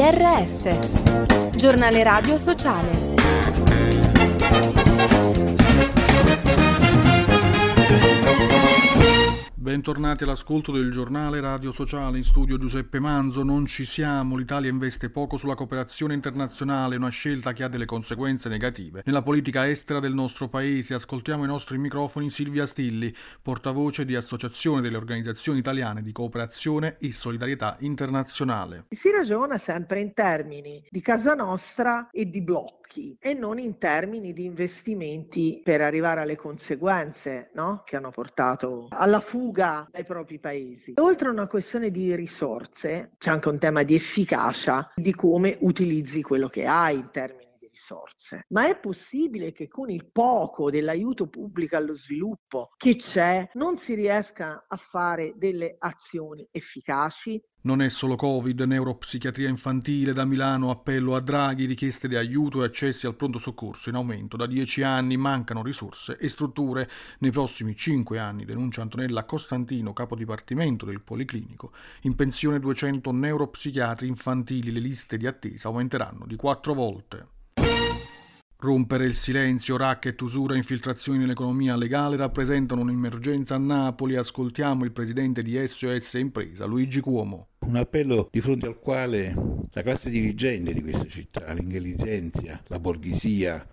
GRS, Giornale Radio Sociale. Bentornati all'ascolto del giornale Radio Sociale, in studio Giuseppe Manzo. Non ci siamo, l'Italia investe poco sulla cooperazione internazionale, una scelta che ha delle conseguenze negative nella politica estera del nostro paese. Ascoltiamo ai nostri microfoni Silvia Stilli, portavoce di Associazione delle Organizzazioni Italiane di Cooperazione e Solidarietà Internazionale. Si ragiona sempre in termini di casa nostra e di blocchi e non in termini di investimenti per arrivare alle conseguenze, no? Che hanno portato alla fuga dai propri paesi. Oltre a una questione di risorse, c'è anche un tema di efficacia, di come utilizzi quello che hai in termini di risorse. Ma è possibile che con il poco dell'aiuto pubblico allo sviluppo che c'è non si riesca a fare delle azioni efficaci? Non è solo Covid, neuropsichiatria infantile, da Milano appello a Draghi, richieste di aiuto e accessi al pronto soccorso in aumento. Da 10 anni mancano risorse e strutture. Nei prossimi 5 anni, denuncia Antonella Costantino, capo dipartimento del Policlinico. In pensione 200 neuropsichiatri infantili, le liste di attesa aumenteranno di 4 volte. Rompere il silenzio, racket, usura, infiltrazioni nell'economia legale rappresentano un'emergenza a Napoli. Ascoltiamo il presidente di SOS Impresa, Luigi Cuomo. Un appello di fronte al quale la classe dirigente di questa città, l'intelligenza, la borghesia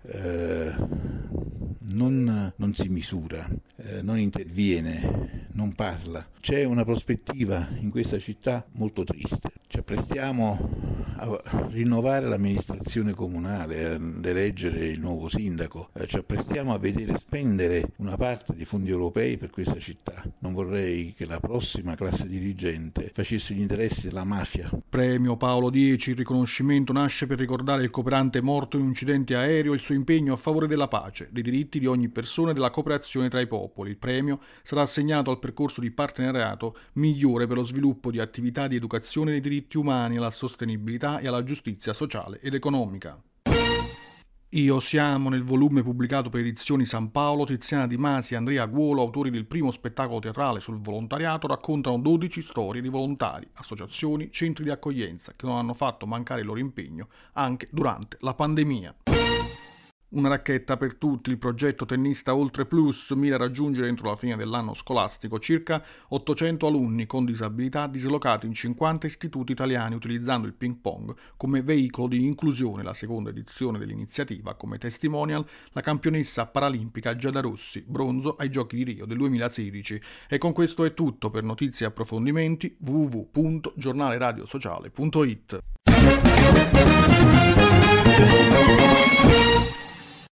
non si misura, non interviene, non parla. C'è una prospettiva in questa città molto triste. Ci apprestiamo a rinnovare l'amministrazione comunale, ad eleggere il nuovo sindaco. Ci apprestiamo a vedere spendere una parte dei fondi europei per questa città. Non vorrei che la prossima classe dirigente facesse gli interessi della mafia. Premio Paolo X, il riconoscimento nasce per ricordare il cooperante morto in un incidente aereo e il suo impegno a favore della pace, dei diritti di ogni persona e della cooperazione tra i popoli. Il premio sarà assegnato al percorso di partenariato migliore per lo sviluppo di attività di educazione dei diritti umani, alla sostenibilità e alla giustizia sociale ed economica. Io siamo, nel volume pubblicato per Edizioni San Paolo, Tiziana Di Masi e Andrea Guolo, autori del primo spettacolo teatrale sul volontariato, raccontano 12 storie di volontari, associazioni, centri di accoglienza che non hanno fatto mancare il loro impegno anche durante la pandemia. Una racchetta per tutti, il progetto Tennista Oltre Plus mira a raggiungere entro la fine dell'anno scolastico circa 800 alunni con disabilità dislocati in 50 istituti italiani utilizzando il ping pong come veicolo di inclusione. La seconda edizione dell'iniziativa, come testimonial, la campionessa paralimpica Giada Rossi, bronzo ai Giochi di Rio del 2016. E con questo è tutto. Per notizie e approfondimenti www.giornaleradiosociale.it.